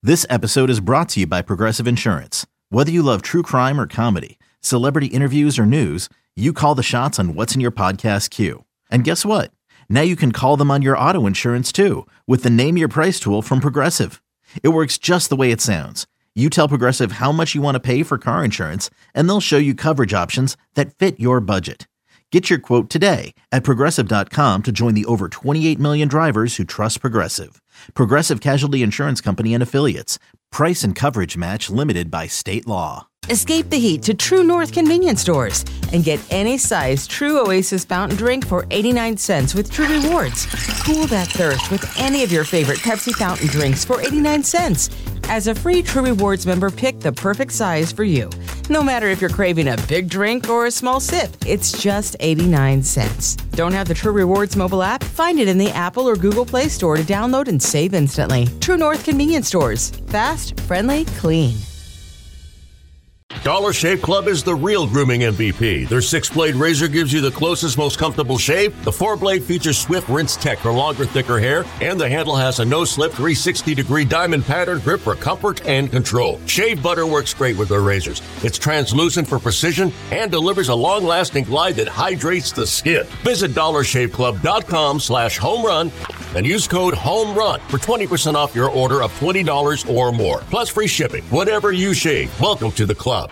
This episode is brought to you by Progressive Insurance. Whether you love true crime or comedy, celebrity interviews or news, you call the shots on what's in your podcast queue. And guess what? Now you can call them on your auto insurance too with the Name Your Price tool from Progressive. It works just the way it sounds. You tell Progressive how much you want to pay for car insurance, and they'll show you coverage options that fit your budget. Get your quote today at Progressive.com to join the over 28 million drivers who trust Progressive. Progressive Casualty Insurance Company and Affiliates. Price and coverage match limited by state law. Escape the heat to True North convenience stores and get any size True Oasis fountain drink for 89 cents with True Rewards. Cool that thirst with any of your favorite Pepsi fountain drinks for 89 cents. As a free True Rewards member, pick the perfect size for you. No matter if you're craving a big drink or a small sip, it's just 89 cents. Don't have the True Rewards mobile app? Find it in the Apple or Google Play Store to download and save instantly. True North convenience stores. Fast, friendly, clean. Dollar Shave Club is the real grooming MVP. Their 6-blade razor gives you the closest, most comfortable shave. The 4-blade features Swift Rinse Tech for longer, thicker hair. And the handle has a no-slip 360-degree diamond pattern grip for comfort and control. Shave butter works great with their razors. It's translucent for precision and delivers a long-lasting glide that hydrates the skin. Visit DollarShaveClub.com/homerun and use code HOMERUN for 20% off your order of $20 or more. Plus free shipping. Whatever you shave, welcome to the club.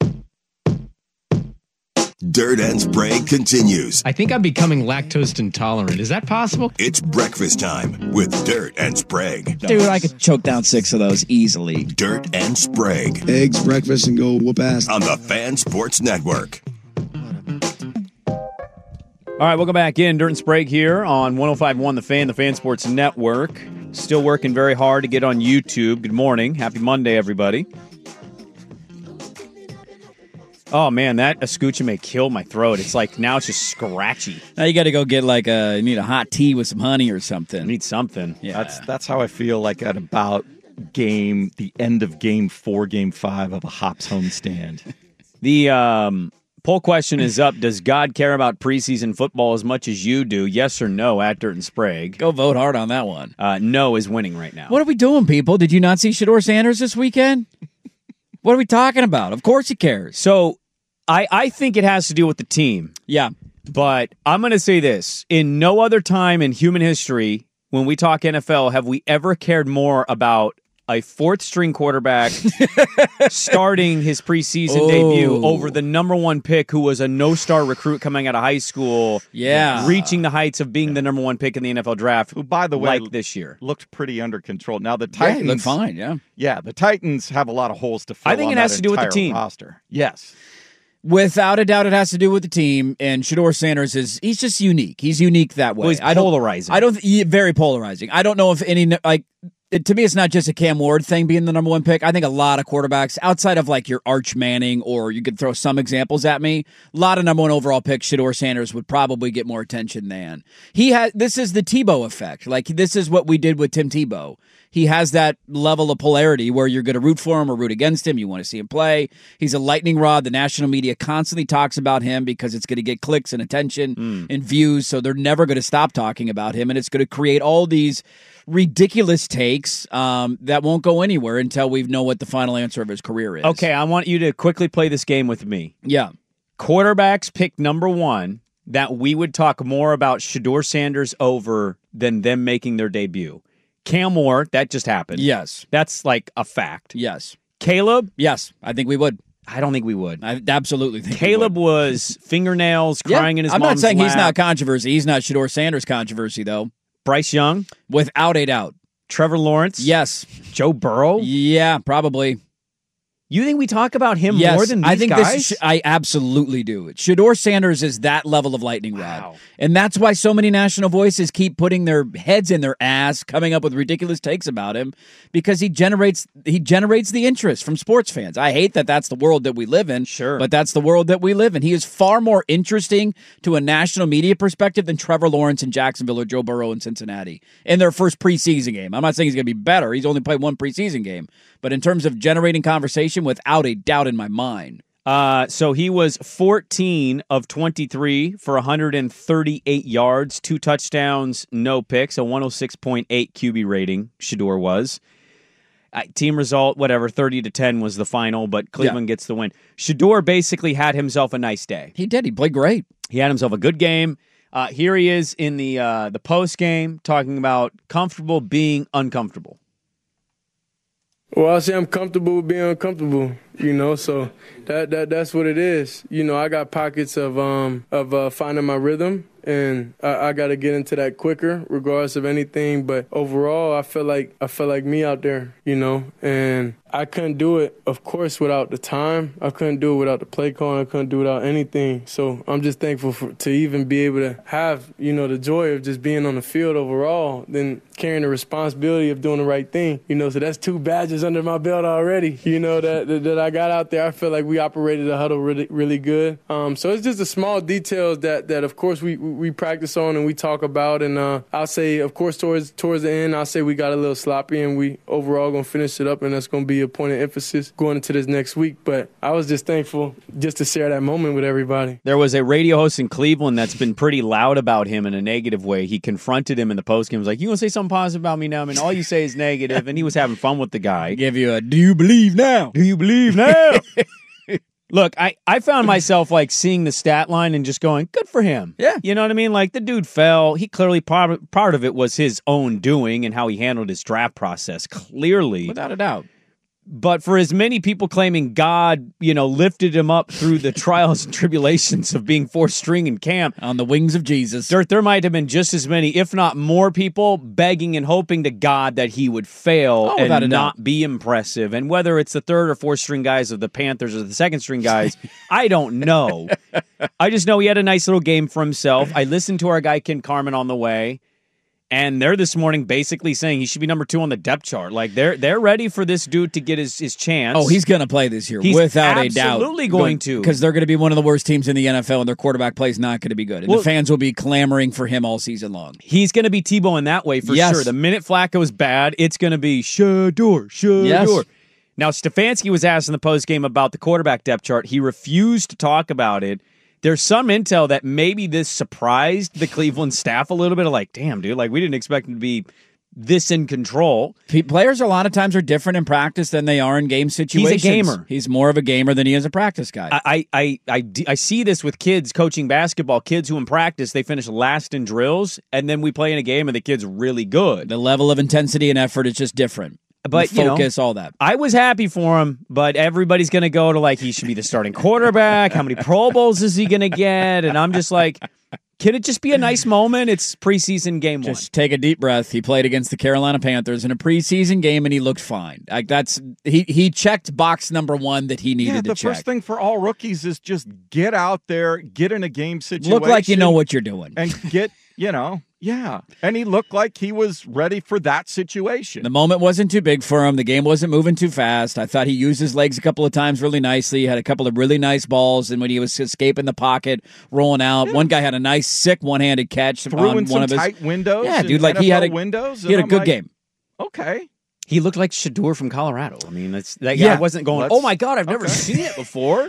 Dirt and Sprague continues. I think I'm becoming lactose intolerant. Is that possible? It's breakfast time with Dirt and Sprague. Dude, I could choke down 6 of those easily. Dirt and Sprague. Eggs, breakfast, and go whoop ass. On the Fan Sports Network. All right, welcome back in. Dirt and Sprague here on 105.1 The Fan Sports Network. Still working very hard to get on YouTube. Good morning. Happy Monday, everybody. Oh, man, that escucha may kill my throat. It's like, now it's just scratchy. Now you got to go get you need a hot tea with some honey or something. I need something. Yeah. That's how I feel like at about the end of game 4, game 5 of a Hops homestand. The poll question is up. Does God care about preseason football as much as you do? Yes or no at Dirt and Sprague. Go vote hard on that one. No is winning right now. What are we doing, people? Did you not see Shedeur Sanders this weekend? What are we talking about? Of course he cares. So I think it has to do with the team. Yeah. But I'm going to say this. In no other time in human history, when we talk NFL, have we ever cared more about a fourth-string quarterback starting his preseason debut over the number 1 pick who was a no-star recruit coming out of high school, reaching the heights of being the number 1 pick in the NFL draft, who, by the way, like this year. Looked pretty under control. Now, the Titans... look fine, yeah. Yeah, the Titans have a lot of holes to fill. I think it has to do with the team. Roster. Yes. Without a doubt, it has to do with the team, and Shedeur Sanders he's just unique. He's unique that way. Well, he's polarizing. Very polarizing. I don't know if any, to me, it's not just a Cam Ward thing being the number 1 pick. I think a lot of quarterbacks, outside of your Arch Manning, or you could throw some examples at me, a lot of number 1 overall picks, Shedeur Sanders would probably get more attention than. This is the Tebow effect. This is what we did with Tim Tebow. He has that level of polarity where you're going to root for him or root against him. You want to see him play. He's a lightning rod. The national media constantly talks about him because it's going to get clicks and attention and views, so they're never going to stop talking about him, and it's going to create all these ridiculous takes that won't go anywhere until we know what the final answer of his career is. Okay, I want you to quickly play this game with me. Yeah. Quarterbacks pick number 1 that we would talk more about Shedeur Sanders over than them making their debut. Cam Moore, that just happened. Yes. That's like a fact. Yes. Caleb? Yes, I think we would. I don't think we would. I absolutely think Caleb was fingernails crying in his mom's lap. I'm not saying he's not controversy. He's not Shedeur Sanders controversy, though. Bryce Young? Without a doubt. Trevor Lawrence? Yes. Joe Burrow? Yeah, probably. You think we talk about him more than these guys? I absolutely do. Shedeur Sanders is that level of lightning rod. And that's why so many national voices keep putting their heads in their ass, coming up with ridiculous takes about him, because he generates the interest from sports fans. I hate that that's the world that we live in, sure, but that's the world that we live in. He is far more interesting to a national media perspective than Trevor Lawrence in Jacksonville or Joe Burrow in Cincinnati in their first preseason game. I'm not saying he's going to be better. He's only played 1 preseason game. But in terms of generating conversation, without a doubt in my mind. So he was 14 of 23 for 138 yards, 2 touchdowns, no picks, a 106.8 QB rating, Shedeur was. Team result, whatever, 30-10 was the final, but Cleveland gets the win. Shedeur basically had himself a nice day. He did. He played great. He had himself a good game. Here he is in the post game talking about comfortable being uncomfortable. Well, I'll say I'm comfortable with being uncomfortable, so that's what it is. I got pockets of finding my rhythm, and I got to get into that quicker, regardless of anything. But overall, I feel like me out there, and I couldn't do it, of course, without the time. I couldn't do it without the play calling. I couldn't do it without anything. So I'm just thankful to even be able to have, the joy of just being on the field overall, then carrying the responsibility of doing the right thing. So that's 2 badges under my belt already, that I got out there. I feel like we operated the huddle really, really good. So it's just the small details that of course, we practice on and we talk about. And I'll say, of course, towards the end, I'll say we got a little sloppy and we overall going to finish it up, and that's going to be a point of emphasis going into this next week. But I was just thankful just to share that moment with everybody. There was a radio host in Cleveland that's been pretty loud about him in a negative way. He confronted him in the postgame. He was like, "You want to say something positive about me now? I mean, all you say is negative." And he was having fun with the guy. Give you a, do you believe now? Do you believe now? Look, I found myself like seeing the stat line and just going, good for him. Yeah. You know what I mean? Like the dude fell. He clearly, part of it was his own doing and how he handled his draft process. Clearly. Without a doubt. But for as many people claiming God, lifted him up through the trials and tribulations of being 4th string in camp. On the wings of Jesus. There might have been just as many, if not more people, begging and hoping to God that he would fail and not be impressive. And whether it's the 3rd or 4th string guys of the Panthers or the 2nd string guys, I don't know. I just know he had a nice little game for himself. I listened to our guy Ken Carmen on the way. And they're this morning basically saying he should be number 2 on the depth chart. Like they're ready for this dude to get his chance. Oh, he's going to play this year, he's without a doubt. Absolutely going to. Because they're going to be one of the worst teams in the NFL, and their quarterback play is not going to be good. And the fans will be clamoring for him all season long. He's going to be Tebow in that way for sure. The minute Flacco's bad, it's going to be Shedeur. Yes. Now, Stefanski was asked in the postgame about the quarterback depth chart. He refused to talk about it. There's some intel that maybe this surprised the Cleveland staff a little bit of like, damn, dude, like we didn't expect him to be this in control. Players a lot of times are different in practice than they are in game situations. He's a gamer. He's more of a gamer than he is a practice guy. I see this with kids coaching basketball, kids who in practice, they finish last in drills, and then we play in a game and the kid's really good. The level of intensity and effort is just different. But focus, all that. I was happy for him, but everybody's going to go to like he should be the starting quarterback. How many Pro Bowls is he going to get? And I'm just like, can it just be a nice moment? It's preseason game 1. Just take a deep breath. He played against the Carolina Panthers in a preseason game, and he looked fine. Like he checked box number 1 that he needed to check. The first thing for all rookies is just get out there, get in a game situation, look like you know what you're doing, and get Yeah. And he looked like he was ready for that situation. The moment wasn't too big for him. The game wasn't moving too fast. I thought he used his legs a couple of times really nicely. He had a couple of really nice balls, and when he was escaping the pocket, rolling out, one guy had a nice, sick one-handed catch. Threw on in one some of his tight windows. Yeah, dude, like NFL he had a good game. Okay. He looked like Shedeur from Colorado. I mean, I wasn't going, oh my God, I've never seen it before.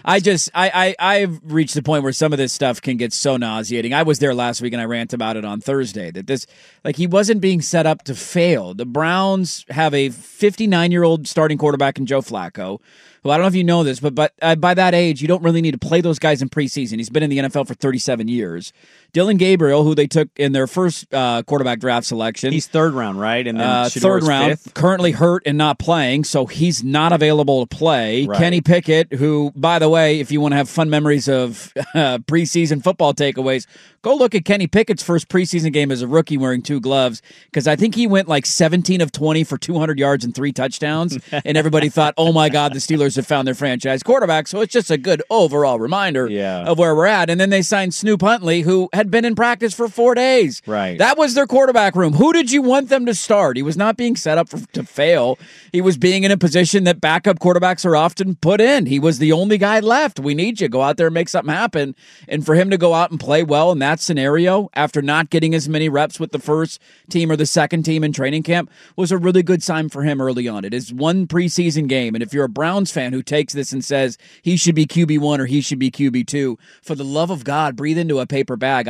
I've reached the point where some of this stuff can get so nauseating. I was there last week and I ranted about it on Thursday that he wasn't being set up to fail. The Browns have a 59-year-old starting quarterback in Joe Flacco, who I don't know if you know this, but by that age, you don't really need to play those guys in preseason. He's been in the NFL for 37 years. Dillon Gabriel, who they took in their first quarterback draft selection. He's 3rd round, right? And then third round, 5th. Currently hurt and not playing, so he's not available to play. Right. Kenny Pickett, who, by the way, if you want to have fun memories of preseason football takeaways, go look at Kenny Pickett's first preseason game as a rookie wearing 2 gloves, because I think he went like 17 of 20 for 200 yards and 3 touchdowns, and everybody thought, oh my God, the Steelers have found their franchise quarterback, so it's just a good overall reminder of where we're at. And then they signed Snoop Huntley, who had been in practice for 4 days. Right. That was their quarterback room. Who did you want them to start? He was not being set up to fail. He was being in a position that backup quarterbacks are often put in. He was the only guy left. We need you. Go out there and make something happen. And for him to go out and play well in that scenario after not getting as many reps with the first team or the second team in training camp was a really good sign for him early on. It is one preseason game. And if you're a Browns fan who takes this and says he should be QB1 or he should be QB2, for the love of God, breathe into a paper bag.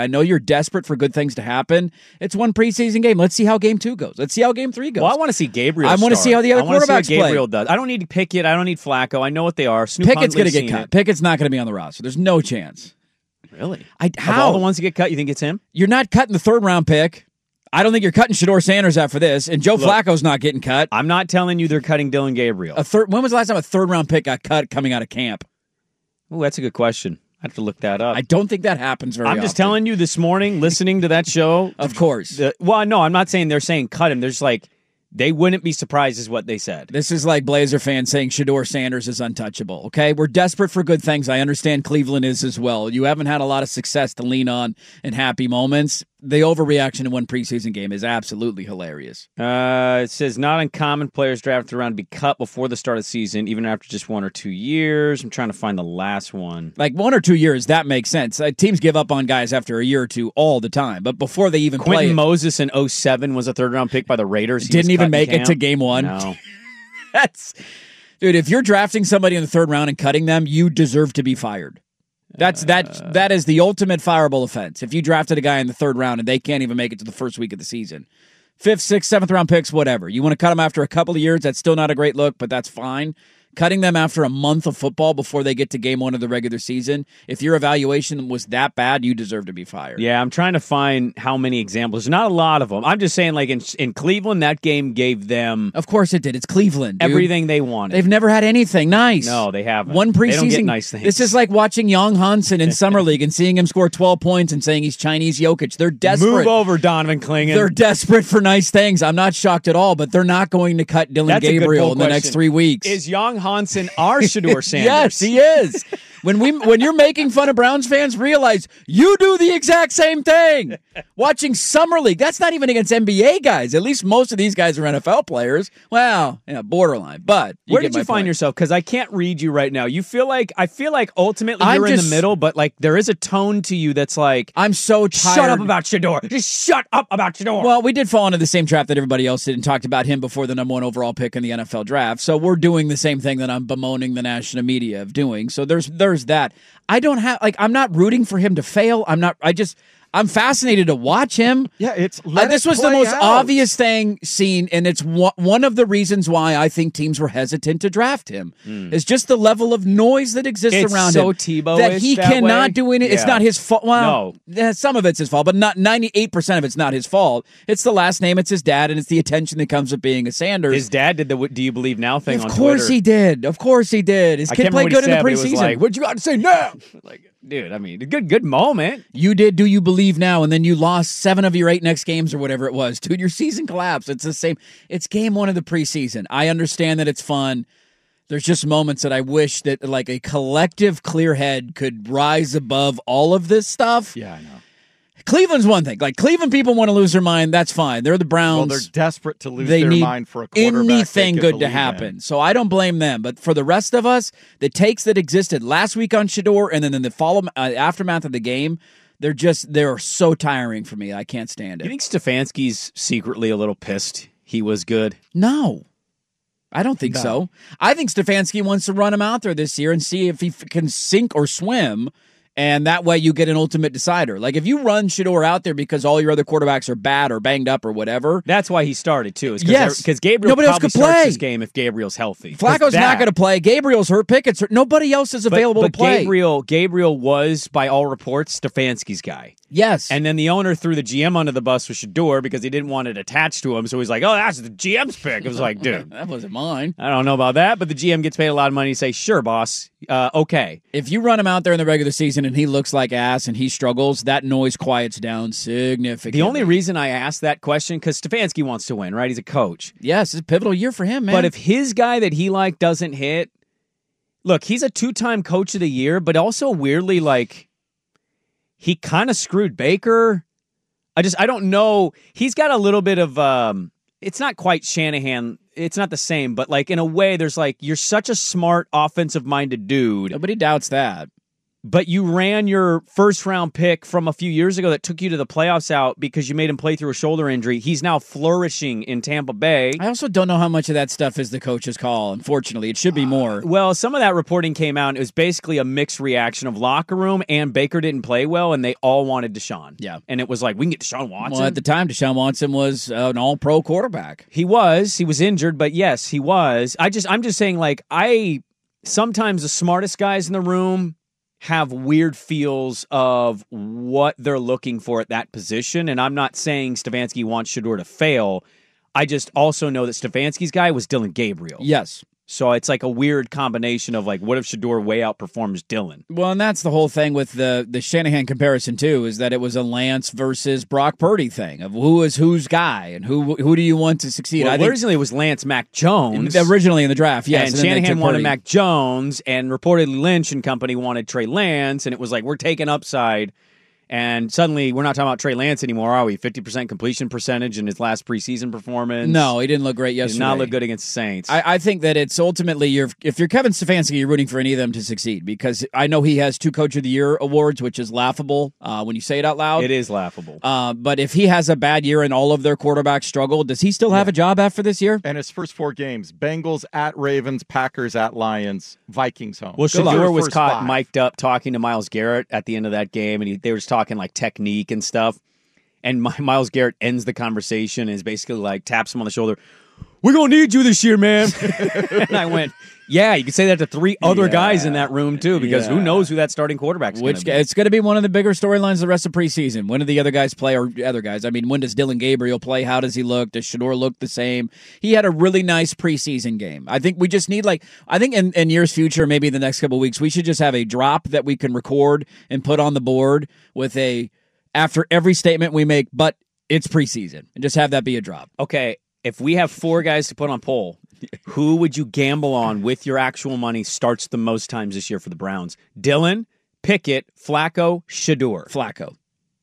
I know you're desperate for good things to happen. It's one preseason game. Let's see how game 2 goes. Let's see how game 3 goes. Well, I want to see Gabriel. I want to see how the other quarterbacks see what Gabriel play. does. I don't need Pickett. I don't need Flacco. I know what they are. Snoop Pickett's going to Huntley's get cut. it. Pickett's not going to be on the roster. There's no chance. Really? How? Of all the ones to get cut, you think it's him? You're not cutting the 3rd round pick. I don't think you're cutting Shedeur Sanders after this, and Joe Flacco's not getting cut. I'm not telling you they're cutting Dylan Gabriel. When was the last time a 3rd round pick got cut coming out of camp? Oh, that's a good question. I have to look that up. I don't think that happens very often. I'm just telling you this morning, listening to that show. Of course. No, I'm not saying they're saying cut him. They're just like, they wouldn't be surprised is what they said. This is like Blazer fans saying Shedeur Sanders is untouchable, okay? We're desperate for good things. I understand Cleveland is as well. You haven't had a lot of success to lean on in happy moments. The overreaction in one preseason game is absolutely hilarious. It says, not uncommon players drafted around to be cut before the start of the season, even after just 1 or 2 years. I'm trying to find the last one. Like 1 or 2 years, that makes sense. Teams give up on guys after a year or two all the time, but before they even play. Quentin Moses in 2007 was a 3rd-round pick by the Raiders. Didn't even make it to game 1. No. Dude, if you're drafting somebody in the 3rd round and cutting them, you deserve to be fired. That is the ultimate fireable offense. If you drafted a guy in the 3rd round and they can't even make it to the first week of the season. 5th, 6th, 7th round picks, whatever. You want to cut them after a couple of years, that's still not a great look, but that's fine. Cutting them after a month of football before they get to game 1 of the regular season, if your evaluation was that bad, you deserve to be fired. Yeah, I'm trying to find how many examples. There's not a lot of them. I'm just saying, like, in Cleveland, that game gave them... Of course it did. It's Cleveland, dude. Everything they wanted. They've never had anything nice. No, they haven't. One preseason... They don't get nice things. This is like watching Young Hansen in Summer League and seeing him score 12 points and saying he's Chinese Jokic. They're desperate. Move over, Donovan Clingan. They're desperate for nice things. I'm not shocked at all, but they're not going to cut Dylan Gabriel in the next 3 weeks. Is Young Hansen our Shedeur Sanders? Yes, he is. When you're making fun of Browns fans, realize you do the exact same thing. Watching Summer League, that's not even against NBA guys. At least most of these guys are NFL players. Well, yeah, borderline. But where did you find yourself? Because I can't read you right now. I feel like ultimately you're in the middle, but like there is a tone to you that's like, I'm so tired. Shut up about Shedeur. Just shut up about Shedeur. Well, we did fall into the same trap that everybody else did and talked about him before the number 1 overall pick in the NFL draft. So we're doing the same thing that I'm bemoaning the national media of doing. So there's that. I'm not rooting for him to fail. I'm fascinated to watch him. Yeah, this was the most obvious thing seen, and it's one of the reasons why I think teams were hesitant to draft him. Is just the level of noise that exists around him. It's so Tebow-ish that he cannot do anything. Yeah. It's not his fault. Well, some of it's his fault, but not 98% of it's not his fault. It's the last name. It's his dad, and it's the attention that comes with being a Sanders. His dad did the "Do you believe now" thing on Twitter. Of course he did. Of course he did. His kid played good in the preseason. Like, what you got to say now? Like, dude, I mean, a good moment. You did "Do you believe now," and then you lost 7 of your 8 next games or whatever it was. Dude, your season collapsed. It's the same. It's game 1 of the preseason. I understand that it's fun. There's just moments that I wish that like a collective clear head could rise above all of this stuff. Yeah, I know. Cleveland's one thing. Like, Cleveland people want to lose their mind. That's fine. They're the Browns. Well, they're desperate to lose their mind for a quarterback. Anything good to happen. So I don't blame them. But for the rest of us, the takes that existed last week on Shedeur and then in the aftermath of the game, they're so tiring for me. I can't stand it. You think Stefanski's secretly a little pissed he was good? No. I don't think so. I think Stefanski wants to run him out there this year and see if he can sink or swim. And that way you get an ultimate decider. Like, if you run Shedeur out there because all your other quarterbacks are bad or banged up or whatever. That's why he started, too. Yes. Because Gabriel Nobody else probably could play. starts this game if Gabriel's healthy. Flacco's not going to play. Gabriel's hurt. Pickett's hurt. Nobody else is available to play. Gabriel was, by all reports, Stefanski's guy. Yes. And then the owner threw the GM under the bus with Shedeur because he didn't want it attached to him. So he's like, oh, that's the GM's pick. It was like, dude. That wasn't mine. I don't know about that, but the GM gets paid a lot of money to say, sure, boss. Okay. If you run him out there in the regular season and he looks like ass and he struggles, that noise quiets down significantly. The only reason I asked that question, because Stefanski wants to win, right? He's a coach. Yes, it's a pivotal year for him, man. But if his guy that he liked doesn't hit, look, he's a 2-time coach of the year, but also weirdly, like, he kind of screwed Baker. I don't know. He's got a little bit of, it's not quite Shanahan. It's not the same, but like in a way, there's like, you're such a smart offensive-minded dude. Nobody doubts that. But you ran your first-round pick from a few years ago that took you to the playoffs out because you made him play through a shoulder injury. He's now flourishing in Tampa Bay. I also don't know how much of that stuff is the coach's call, unfortunately. It should be more. Well, some of that reporting came out, and it was basically a mixed reaction of locker room, and Baker didn't play well, and they all wanted Deshaun. Yeah. And it was like, we can get Deshaun Watson. Well, at the time, Deshaun Watson was an all-pro quarterback. He was injured, but yes, he was. I'm just saying, like, sometimes the smartest guys in the room have weird feels of what they're looking for at that position. And I'm not saying Stefanski wants Shedeur to fail. I just also know that Stefanski's guy was Dylan Gabriel. Yes. So it's like a weird combination of like, what if Shedeur way outperforms Dylan? Well, and that's the whole thing with the Shanahan comparison too, is that it was a Lance versus Brock Purdy thing of who is whose guy and who do you want to succeed. Well, originally it was Lance Mac Jones. Originally in the draft, yes. And Shanahan wanted Mac Jones, and reportedly Lynch and company wanted Trey Lance, and it was like, we're taking upside. And suddenly, we're not talking about Trey Lance anymore, are we? 50% completion percentage in his last preseason performance. No, he didn't look great yesterday. He did not look good against the Saints. I think that it's ultimately, if you're Kevin Stefanski, you're rooting for any of them to succeed, because I know he has 2 Coach of the Year awards, which is laughable when you say it out loud. It is laughable. But if he has a bad year and all of their quarterbacks struggle, does he still have a job after this year? And his first 4 games, Bengals at Ravens, Packers at Lions, Vikings home. Well, Shedeur was caught mic'd up talking to Myles Garrett at the end of that game, and they were just talking like technique and stuff. And Myles Garrett ends the conversation and is basically like, taps him on the shoulder, "We're going to need you this year, man." And I went, yeah, you could say that to 3 other guys in that room, too, because who knows who that starting quarterback is going to be. It's going to be one of the bigger storylines the rest of preseason. When do the other guys play, or other guys? I mean, when does Dylan Gabriel play? How does he look? Does Shedeur look the same? He had a really nice preseason game. I think we just need, in years future, maybe the next couple of weeks, we should just have a drop that we can record and put on the board with after every statement we make, but it's preseason, and just have that be a drop. Okay, if we have 4 guys to put on poll, who would you gamble on with your actual money starts the most times this year for the Browns? Dylan, Pickett, Flacco, Shedeur. Flacco.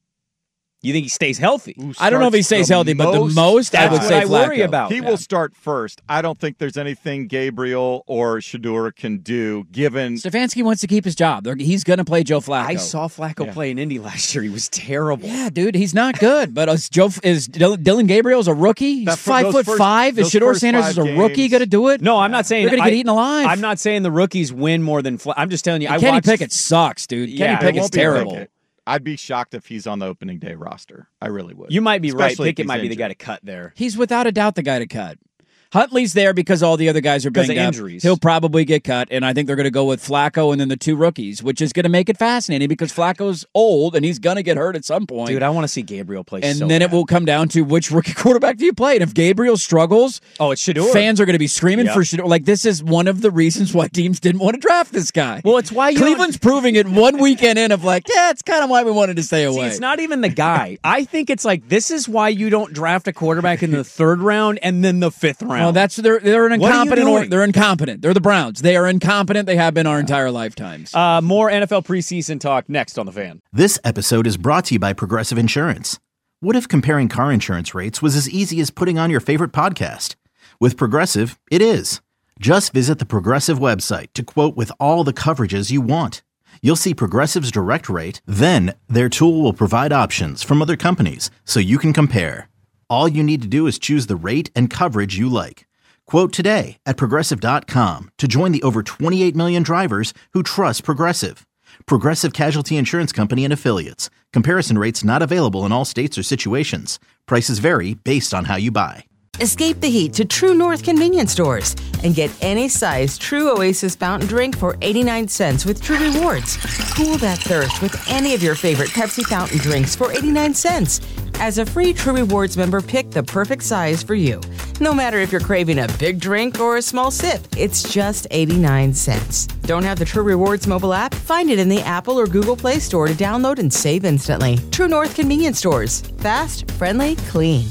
You think he stays healthy? I don't know if he stays healthy, but the most I would say Flacco. Worry about. He will start first. I don't think there's anything Gabriel or Shedeur can do, given Stefanski wants to keep his job. He's going to play Joe Flacco. I saw Flacco play in Indy last year. He was terrible. Yeah, dude, he's not good. But is Dylan Gabriel's a rookie? He's 5'5". Is Shedeur Sanders is a rookie going to do it? No, I'm not saying they're going to get eaten alive. I'm not saying the rookies win more than I'm just telling you. Kenny Pickett sucks, dude. Kenny Pickett's terrible. Pickett. I'd be shocked if he's on the opening day roster. I really would. You might be right. Pickett might be the guy to cut there. He's without a doubt the guy to cut. Huntley's there because all the other guys are banged up. Injuries. He'll probably get cut, and I think they're going to go with Flacco and then the 2 rookies, which is going to make it fascinating because Flacco's old and he's going to get hurt at some point. Dude, I want to see Gabriel play. And then it will come down to which rookie quarterback do you play. And if Gabriel struggles, it's Shedeur. Fans are going to be screaming for Shedeur. Like, this is one of the reasons why teams didn't want to draft this guy. Well, it's why Cleveland's proving it one weekend in of it's kind of why we wanted to stay away. See, it's not even the guy. I think it's like, this is why you don't draft a quarterback in the 3rd round and then the 5th round. Well, that's they're an incompetent. They're incompetent. They're the Browns. They are incompetent. They have been our entire lifetimes. More NFL preseason talk next on The Fan. This episode is brought to you by Progressive Insurance. What if comparing car insurance rates was as easy as putting on your favorite podcast? With Progressive, it is. Just visit the Progressive website to quote with all the coverages you want. You'll see Progressive's direct rate, then their tool will provide options from other companies so you can compare. All you need to do is choose the rate and coverage you like. Quote today at Progressive.com to join the over 28 million drivers who trust Progressive. Progressive Casualty Insurance Company and Affiliates. Comparison rates not available in all states or situations. Prices vary based on how you buy. Escape the heat to True North convenience stores and get any size True Oasis fountain drink for 89 cents with True Rewards. Cool that thirst with any of your favorite Pepsi fountain drinks for 89 cents. As a free True Rewards member, pick the perfect size for you. No matter if you're craving a big drink or a small sip, it's just 89 cents. Don't have the True Rewards mobile app? Find it in the Apple or Google Play Store to download and save instantly. True North convenience stores. Fast, friendly, clean.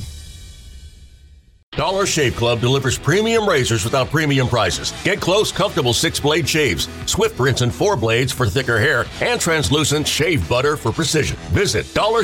Dollar Shave Club delivers premium razors without premium prices. Get close, comfortable 6-blade shaves, swift rinse and 4 blades for thicker hair, and translucent shave butter for precision. Visit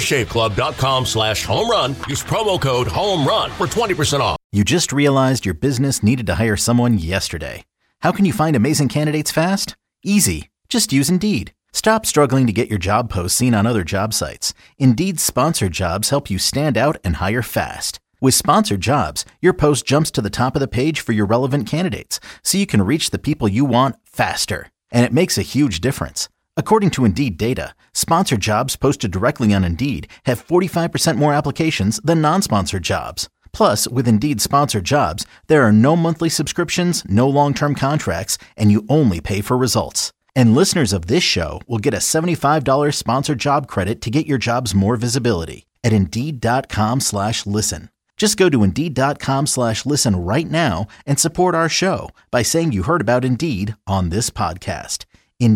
dollarshaveclub.com/homerun. Use promo code HOMERUN for 20% off. You just realized your business needed to hire someone yesterday. How can you find amazing candidates fast? Easy. Just use Indeed. Stop struggling to get your job posts seen on other job sites. Indeed's sponsored jobs help you stand out and hire fast. With sponsored jobs, your post jumps to the top of the page for your relevant candidates, so you can reach the people you want faster. And it makes a huge difference. According to Indeed data, sponsored jobs posted directly on Indeed have 45% more applications than non-sponsored jobs. Plus, with Indeed sponsored jobs, there are no monthly subscriptions, no long-term contracts, and you only pay for results. And listeners of this show will get a $75 sponsored job credit to get your jobs more visibility at Indeed.com/listen. Just go to Indeed.com/listen right now and support our show by saying you heard about Indeed on this podcast.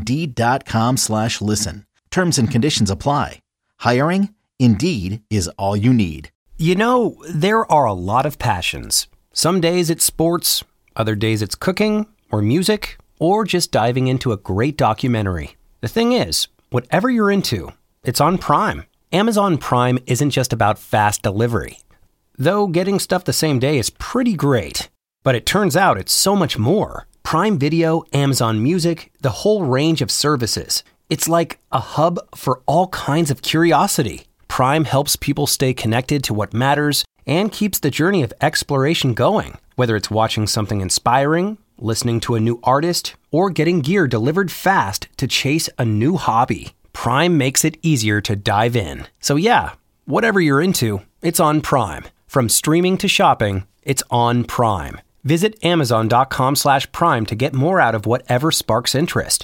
Indeed.com/listen. Terms and conditions apply. Hiring? Indeed is all you need. You know, there are a lot of passions. Some days it's sports, other days it's cooking or music, or just diving into a great documentary. The thing is, whatever you're into, it's on Prime. Amazon Prime isn't just about fast delivery. Though getting stuff the same day is pretty great. But it turns out it's so much more. Prime Video, Amazon Music, the whole range of services. It's like a hub for all kinds of curiosity. Prime helps people stay connected to what matters and keeps the journey of exploration going. Whether it's watching something inspiring, listening to a new artist, or getting gear delivered fast to chase a new hobby, Prime makes it easier to dive in. So yeah, whatever you're into, it's on Prime. From streaming to shopping, it's on Prime. Visit Amazon.com/Prime to get more out of whatever sparks interest.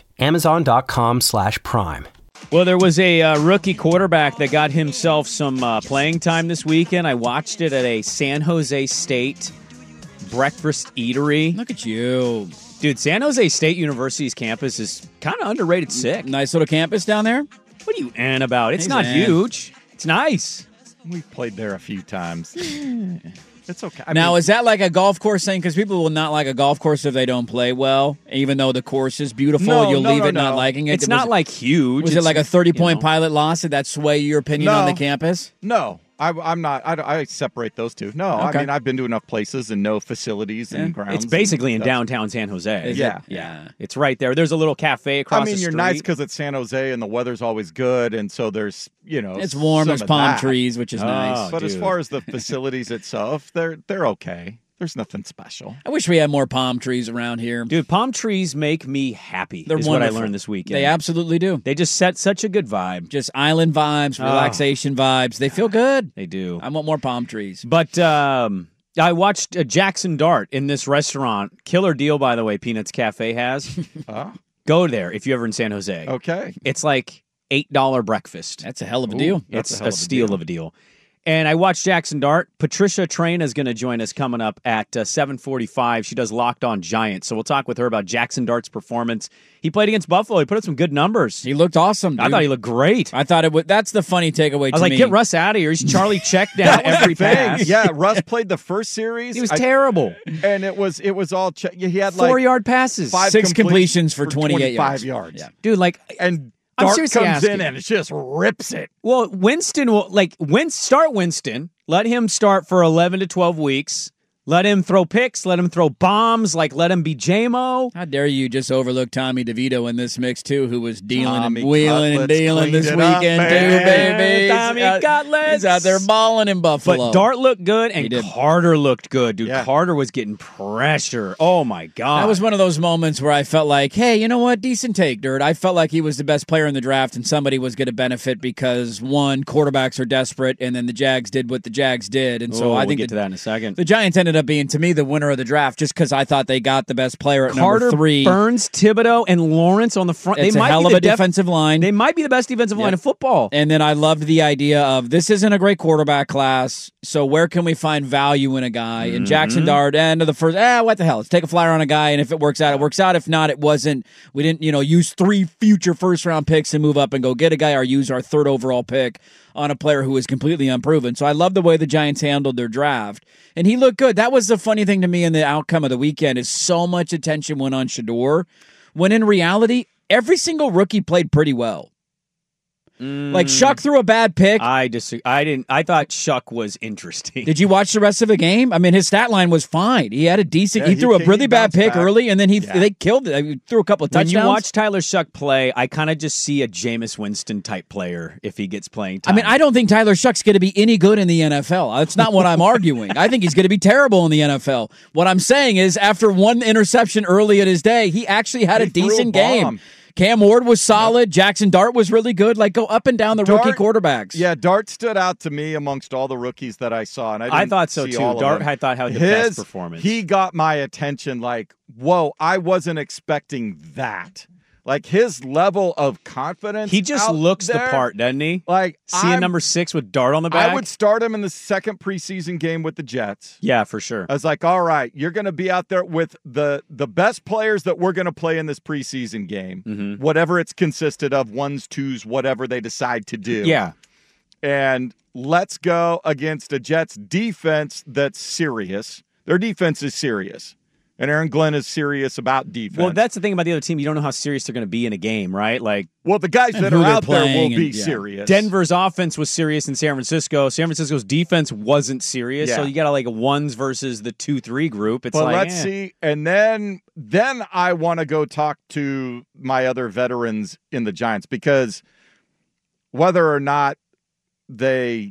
Amazon.com/Prime. Well, there was a rookie quarterback that got himself some playing time this weekend. I watched it at a San Jose State breakfast eatery. Look at you. Dude, San Jose State University's campus is kind of underrated sick. Nice little campus down there. What are you about? It's not huge. It's nice. We've played there a few times. It's okay. Now, is that like a golf course thing? Because people will not like a golf course if they don't play well, even though the course is beautiful. You'll leave it not liking it. It's not like huge. Was it like a 30-point pilot loss? Did that sway your opinion on the campus? No. I'm not. I separate those two. No, okay. I mean, I've been to enough places and know facilities and grounds. It's basically in downtown San Jose. Yeah. It's right there. There's a little cafe across the street. You're nice because it's San Jose and the weather's always good, and so there's, it's warm. There's palm trees, which is nice. But as far as the facilities itself, they're okay. There's nothing special. I wish we had more palm trees around here. Dude, palm trees make me happy. They're wonderful. What I learned this weekend. They absolutely do. They just set such a good vibe. Just island vibes, relaxation vibes. They feel good. They do. I want more palm trees. But I watched Jackson Dart in this restaurant. Killer deal, by the way, Peanuts Cafe has. Go there if you're ever in San Jose. Okay. It's like $8 breakfast. That's a hell of a deal. It's a steal of a deal. And I watched Jackson Dart. Patricia Train is going to join us coming up at 7:45. She does Locked On Giants. So we'll talk with her about Jackson Dart's performance. He played against Buffalo. He put up some good numbers. He looked awesome, dude. I thought he looked great. I thought that's the funny takeaway to me. I was like, get Russ out of here. He's Charlie check down every pass. Yeah, Russ played the first series. He was terrible. And it was all he had 4-yard passes. 6 completions for 28 yards. Yeah. Dude, and Dart comes in and it just rips it. Well, Winston will start Winston. Let him start for 11 to 12 weeks. Let him throw picks. Let him throw bombs. Let him be J-Mo. How dare you just overlook Tommy DeVito in this mix, too, who was dealing and wheeling and dealing this weekend, too, baby. Tommy Cutlets. He's out there balling in Buffalo. But Dart looked good, and Carter looked good, dude. Yeah. Carter was getting pressure. Oh, my God. That was one of those moments where I felt like, hey, you know what? Decent take, Dirt. I felt like he was the best player in the draft, and somebody was going to benefit because, one, quarterbacks are desperate, and then the Jags did what the Jags did. And so I think we'll get to that in a second. The Giants ended up being, to me, the winner of the draft just because I thought they got the best player at number 3. Burns, Thibodeau, and Lawrence on the front. It's a hell of a defensive line. They might be the best defensive line in football. And then I loved the idea of this isn't a great quarterback class, so where can we find value in a guy? And Jackson Dart, end of the first, what the hell? Let's take a flyer on a guy, and if it works out, it works out. If not, it wasn't. We didn't, use 3 future first-round picks and move up and go get a guy or use our 3rd overall pick on a player who is completely unproven. So I love the way the Giants handled their draft. And he looked good. That was the funny thing to me in the outcome of the weekend is so much attention went on Shedeur, when in reality, every single rookie played pretty well. Like, Shuck threw a bad pick. I disagree. I thought Shuck was interesting. Did you watch the rest of the game? I mean, his stat line was fine. He had a decent. he threw a really bad pick early, and then they killed it. He threw a couple of touchdowns. When you watch Tyler Shuck play, I kind of just see a Jameis Winston type player if he gets playing time. I mean, I don't think Tyler Shuck's going to be any good in the NFL. That's not what I'm arguing. I think he's going to be terrible in the NFL. What I'm saying is, after one interception early in his day, he actually had a decent game. Cam Ward was solid. Jackson Dart was really good. Like, go up and down the rookie quarterbacks. Yeah, Dart stood out to me amongst all the rookies that I saw. And I thought so, too. Dart, I thought, had the best performance. He got my attention like, whoa, I wasn't expecting that. Like, his level of confidence. He just looks the part, doesn't he? Like, seeing number 6 with Dart on the back. I would start him in the second preseason game with the Jets. Yeah, for sure. I was like, all right, you're going to be out there with the best players that we're going to play in this preseason game, whatever it's consisted of, ones, twos, whatever they decide to do. Yeah. And let's go against a Jets defense that's serious. Their defense is serious. And Aaron Glenn is serious about defense. Well, that's the thing about the other team. You don't know how serious they're going to be in a game, right? Like, well, the guys that are out there will be serious. Denver's offense was serious in San Francisco. San Francisco's defense wasn't serious. Yeah. So you got like a ones versus the 2-3 group. It's let's see. And then I want to go talk to my other veterans in the Giants, because whether or not they're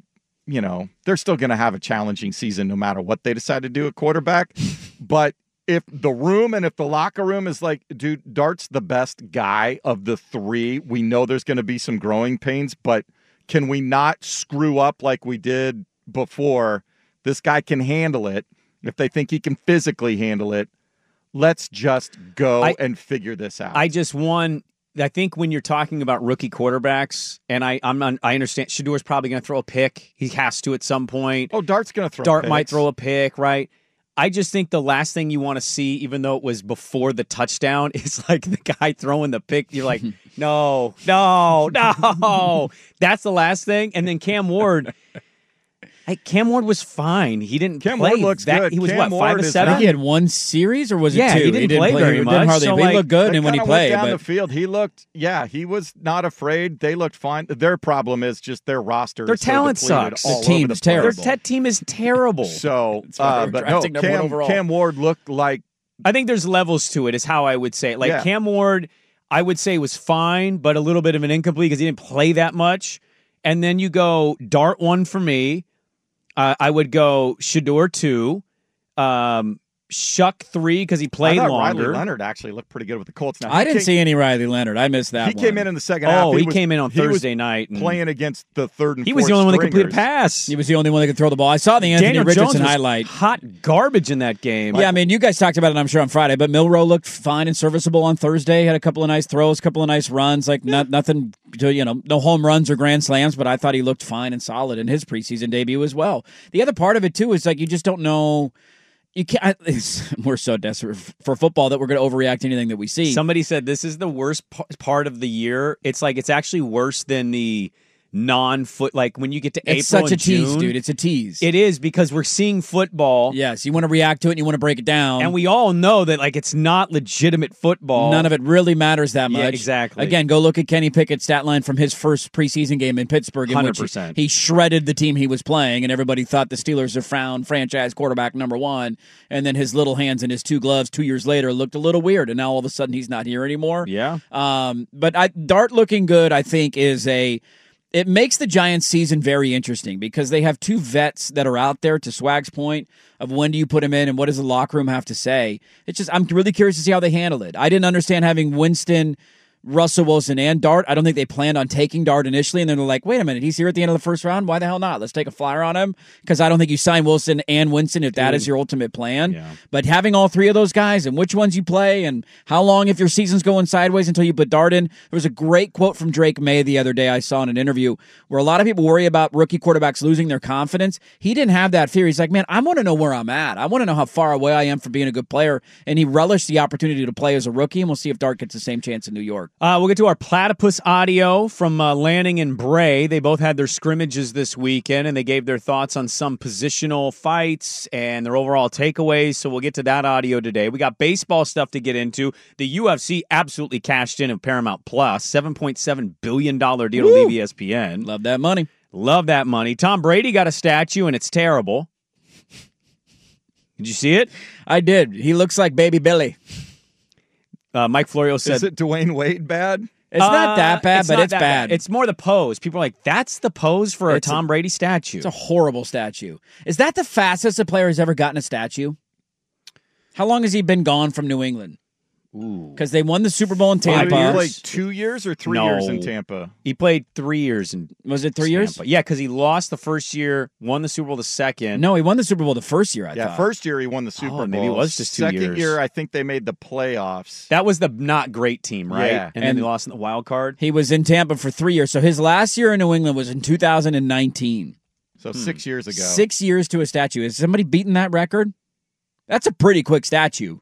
still going to have a challenging season no matter what they decide to do at quarterback. But if the room and if the locker room is like, dude, Dart's the best guy of the three, we know there's going to be some growing pains, but can we not screw up like we did before? This guy can handle it. If they think he can physically handle it, let's just go and figure this out. I think when you're talking about rookie quarterbacks, and I understand Shadour's probably going to throw a pick. He has to at some point. Oh, Dart's going to throw Dart might throw a pick, right? I just think the last thing you want to see, even though it was before the touchdown, is like the guy throwing the pick. You're like, no. That's the last thing. And then Cam Ward. Cam Ward was fine. He didn't play. Cam Ward looks good. He was Cam 5 of 7? He had one series, or was it 2? He didn't play very much. He looked good, and when he played. Down the field, he was not afraid. They looked fine. Their problem is just their roster. Their talent sucks. The team's terrible. Their team is terrible. So, Cam Ward looked like. I think there's levels to it, is how I would say it. Like, Cam Ward, I would say was fine, but a little bit of an incomplete because he didn't play that much. And then you go Dart 1 for me. I would go Shadour 2, Shuck 3 because he played longer. Riley Leonard actually looked pretty good with the Colts. Now I didn't see any Riley Leonard. I missed that. He came in the second half. Oh, he came in on Thursday night playing against the third and fourth. He was the only one that could complete a pass. He was the only one that could throw the ball. I saw the Anthony Daniel Richardson Jones highlight. Hot garbage in that game. Yeah, I mean, you guys talked about it, I'm sure, on Friday, but Milroe looked fine and serviceable on Thursday. Had a couple of nice throws, couple of nice runs. Like nothing to, no home runs or grand slams, but I thought he looked fine and solid in his preseason debut as well. The other part of it too is like you just don't know. You can't. We're so desperate for football that we're going to overreact to anything that we see. Somebody said this is the worst part of the year. It's like it's actually worse than the non-foot. Like when you get to April and June. It's such a tease, dude. It's a tease. It is because we're seeing football. Yes, you want to react to it and you want to break it down. And we all know that like it's not legitimate football. None of it really matters that much. Yeah, exactly. Again, go look at Kenny Pickett's stat line from his first preseason game in Pittsburgh, in 100%. which he shredded the team he was playing, and everybody thought the Steelers have found franchise quarterback number 1. And then his little hands and his 2 gloves 2 years later looked a little weird, and now all of a sudden he's not here anymore. Yeah. But Dart looking good, I think, it makes the Giants season very interesting because they have 2 vets that are out there, to Swag's point of when do you put them in and what does the locker room have to say. It's just, I'm really curious to see how they handle it. I didn't understand having Winston, Russell Wilson, and Dart. I don't think they planned on taking Dart initially, and then they're like, wait a minute, he's here at the end of the first round? Why the hell not? Let's take a flyer on him, because I don't think you sign Wilson and Winston if that is your ultimate plan. Yeah. But having all 3 of those guys and which ones you play and how long if your season's going sideways until you put Dart in. There was a great quote from Drake May the other day I saw in an interview where a lot of people worry about rookie quarterbacks losing their confidence. He didn't have that fear. He's like, man, I want to know where I'm at. I want to know how far away I am from being a good player. And he relished the opportunity to play as a rookie, and we'll see if Dart gets the same chance in New York. We'll get to our platypus audio from Lanning and Bray. They both had their scrimmages this weekend, and they gave their thoughts on some positional fights and their overall takeaways, so we'll get to that audio today. We got baseball stuff to get into. The UFC absolutely cashed in at Paramount Plus, $7.7 billion deal to leave ESPN. Love that money. Love that money. Tom Brady got a statue, and it's terrible. Did you see it? I did. He looks like Baby Billy. Mike Florio said... Is it Dwayne Wade bad? It's not that bad, but it's bad. It's more the pose. People are like, that's the pose for a Tom Brady statue. It's a horrible statue. Is that the fastest a player has ever gotten a statue? How long has he been gone from New England? Because they won the Super Bowl in Tampa. He played 2 years or 3 years in Tampa? He played 3 years in Was it 3 years? Yeah, because he lost the first year, won the Super Bowl the second. No, he won the Super Bowl the first year, I thought. First year he won the Super Bowl. Maybe it was just 2 years. Second year, I think they made the playoffs. That was the not great team, right? Yeah. And then they lost in the wild card. He was in Tampa for 3 years. So his last year in New England was in 2019. So 6 years ago. 6 years to a statue. Has somebody beaten that record? That's a pretty quick statue.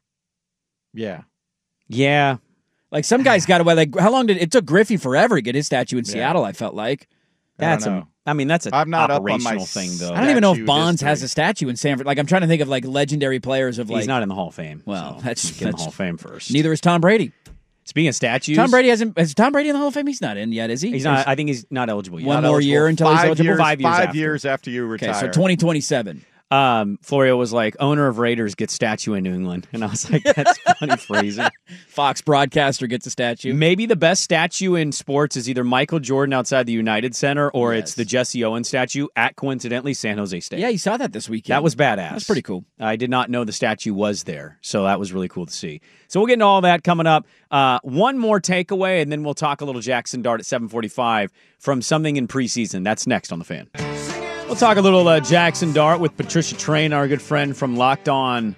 Yeah. Yeah. Like some guys got away. Like how long did it took Griffey forever to get his statue in Seattle? I felt like that's a. I mean, that's a I'm not operational up on my thing, though. I don't even know if Bonds has a statue in Sanford. Like I'm trying to think of like legendary players of like. He's not in the Hall of Fame. Well, so that's get in the Hall of Fame first. Neither is Tom Brady. Speaking of statues, Tom Brady hasn't. Is Tom Brady in the Hall of Fame? He's not in yet, is he? He's not. I think he's not eligible yet. One more year until he's eligible. 5 years after you retire. Okay, so 2027. Florio was like, owner of Raiders gets statue in New England. And I was like, that's funny phrasing. Fox broadcaster gets a statue. Maybe the best statue in sports is either Michael Jordan outside the United Center or it's the Jesse Owens statue at, coincidentally, San Jose State. Yeah, you saw that this weekend. That was badass. That's pretty cool. I did not know the statue was there, so that was really cool to see. So we'll get into all that coming up. One more takeaway, and then we'll talk a little Jackson Dart at 7:45 from something in preseason. That's next on The Fan. We'll talk a little Jackson Dart with Patricia Train, our good friend from Locked On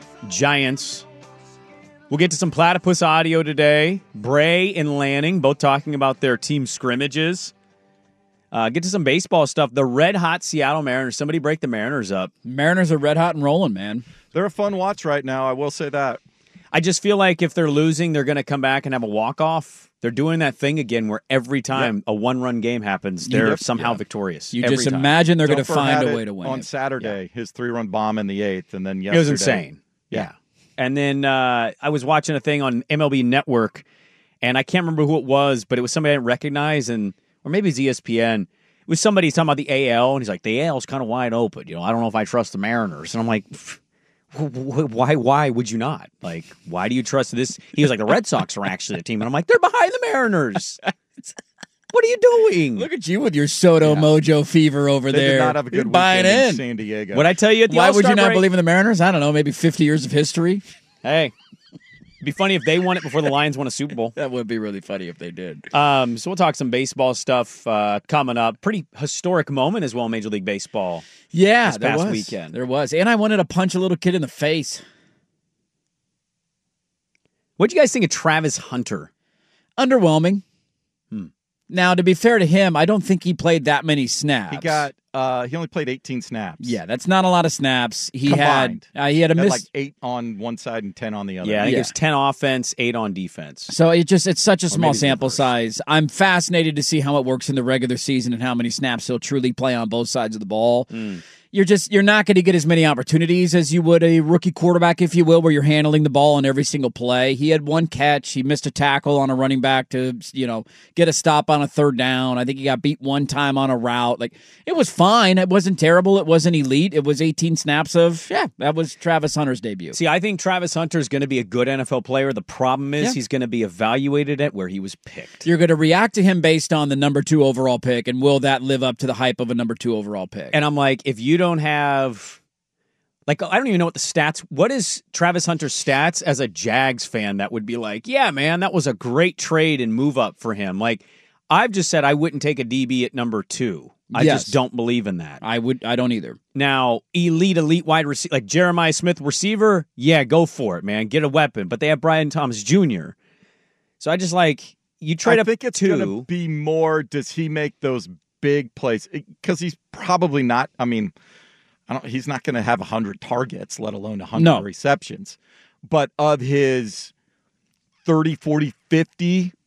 Giants. We'll get to some platypus audio today. Bray and Lanning both talking about their team scrimmages. Get to some baseball stuff. The red-hot Seattle Mariners. Somebody break the Mariners up. Mariners are red-hot and rolling, man. They're a fun watch right now, I will say that. I just feel like if they're losing, they're going to come back and have a walk-off. They're doing that thing again where every time a one-run game happens, they're somehow victorious. You just imagine they're going to find a way to win. On Saturday, his 3-run bomb in the 8th, and then yesterday. It was insane. Yeah. And then I was watching a thing on MLB Network, and I can't remember who it was, but it was somebody I didn't recognize, or maybe it's ESPN. It was somebody talking about the AL, and he's like, the AL's kind of wide open. I don't know if I trust the Mariners. And I'm like, why would you not? Like, why do you trust this? He was like, the Red Sox are actually the team. And I'm like, they're behind the Mariners. What are you doing? Look at you with your Soto Mojo fever over they there. Did not have a good buying weekend in San Diego. What I tell you at the Why All-Star would you not break? believe in the Mariners? I don't know, maybe 50 years of history. Hey, it'd be funny if they won it before the Lions won a Super Bowl. That would be really funny if they did. So we'll talk some baseball stuff coming up. Pretty historic moment as well in Major League Baseball. Yeah, this past weekend. There was. And I wanted to punch a little kid in the face. What'd you guys think of Travis Hunter? Underwhelming. Now, to be fair to him, I don't think he played that many snaps. He only played 18 snaps. Yeah, that's not a lot of snaps. He Combined. had like 8 on one side and 10 on the other. Yeah, I think it's 10 offense, 8 on defense. So it's such a small sample size. I'm fascinated to see how it works in the regular season and how many snaps he'll truly play on both sides of the ball. You're not going to get as many opportunities as you would a rookie quarterback, if you will, where you're handling the ball on every single play. He had one catch. He missed a tackle on a running back to, get a stop on a third down. I think he got beat one time on a route. Like, it was fine. It wasn't terrible. It wasn't elite. It was 18 snaps of, that was Travis Hunter's debut. See, I think Travis Hunter is going to be a good NFL player. The problem is he's going to be evaluated at where he was picked. You're going to react to him based on the number 2 overall pick, and will that live up to the hype of a number 2 overall pick? And I'm like, if you don't have, I don't even know what the stats, what is Travis Hunter's stats as a Jags fan that would be like, yeah, man, that was a great trade and move up for him. Like, I've just said I wouldn't take a DB at number 2. I just don't believe in that. I don't either. Now, elite wide receiver, like Jeremiah Smith receiver, yeah, go for it, man. Get a weapon. But they have Brian Thomas Jr. So I just you trade up 2. I think it's going to be more, does he make those big plays? Because he's probably not, he's not going to have 100 targets, let alone 100 receptions. But of his 30, 40, 50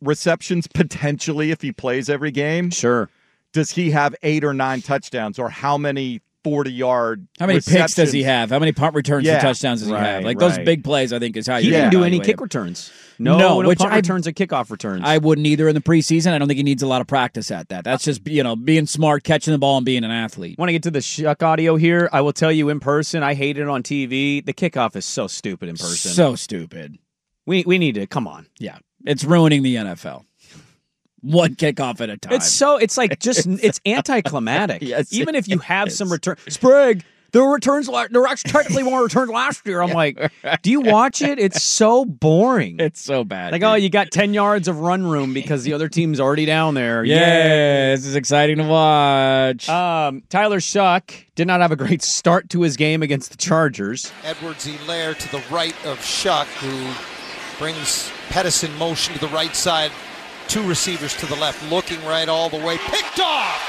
receptions potentially if he plays every game? Sure. Does he have 8 or 9 touchdowns, or how many 40-yard How many picks does he have? How many punt returns and touchdowns does he have? Like those big plays, I think, is how he didn't do any kick returns. No punt returns or kickoff returns. I wouldn't either in the preseason. I don't think he needs a lot of practice at that. That's just being smart, catching the ball, and being an athlete. Want to get to the Shuck audio here? I will tell you in person, I hate it on TV. The kickoff is so stupid in person. So stupid. We need to come on. Yeah, it's ruining the NFL. One kickoff at a time. It's anticlimactic. Yes, even if you have some return, Sprague. There were actually technically more returns last year. I'm like, do you watch it? It's so boring. It's so bad. Like, oh, you got 10 yards of run room because the other team's already down there. Yeah, this is exciting to watch. Tyler Shuck did not have a great start to his game against the Chargers. Edwards-Helaire to the right of Shuck, who brings Pettis in motion to the right side. 2 receivers to the left, looking right all the way. Picked off!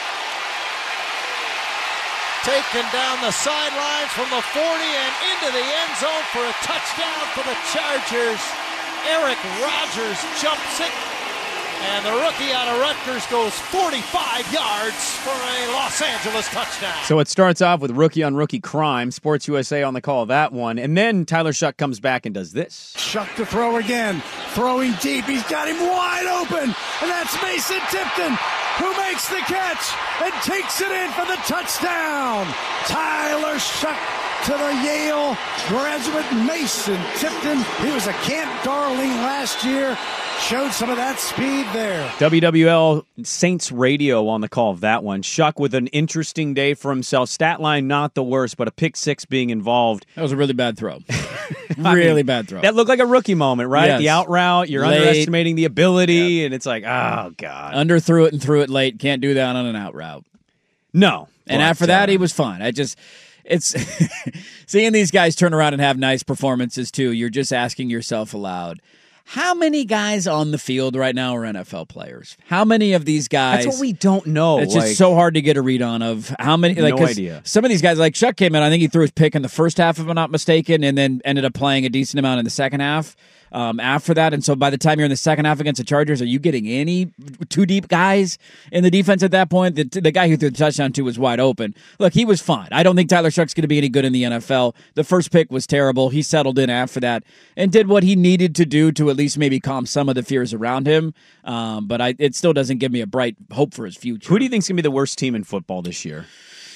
Taken down the sidelines from the 40 and into the end zone for a touchdown for the Chargers. Eric Rogers jumps it, and the rookie out of Rutgers goes 45 yards for a Los Angeles touchdown. So it starts off with rookie-on-rookie crime. Sports USA on the call of that one. And then Tyler Shuck comes back and does this. Shuck to throw again. Throwing deep. He's got him wide open. And that's Mason Tipton, who makes the catch and takes it in for the touchdown. Tyler Shuck to the Yale graduate Mason Tipton. He was a Camp Darling last year. Showed some of that speed there. WWL Saints Radio on the call of that one. Shuck with an interesting day for himself. Stat line not the worst, but a pick 6 being involved. That was a really bad throw. Really bad throw. That looked like a rookie moment, right? Yes. The out route, you're late. underestimating the ability, and it's like, oh, God. Underthrew it and threw it late. Can't do that on an out route. No. And after that, he was fine. It's seeing these guys turn around and have nice performances, too. You're just asking yourself aloud, how many guys on the field right now are NFL players? How many of these guys? That's what we don't know. It's just so hard to get a read on of how many. No idea. Some of these guys, like Shuck came in, I think he threw his pick in the first half, if I'm not mistaken, and then ended up playing a decent amount in the second half. After that, and so by the time you're in the second half against the Chargers, are you getting any 2 deep guys in the defense at that point? The guy who threw the touchdown to was wide open. Look, he was fine. I don't think Tyler Shuck's going to be any good in the NFL. The first pick was terrible. He settled in after that and did what he needed to do to at least maybe calm some of the fears around him. But it still doesn't give me a bright hope for his future. Who do you think is going to be the worst team in football this year?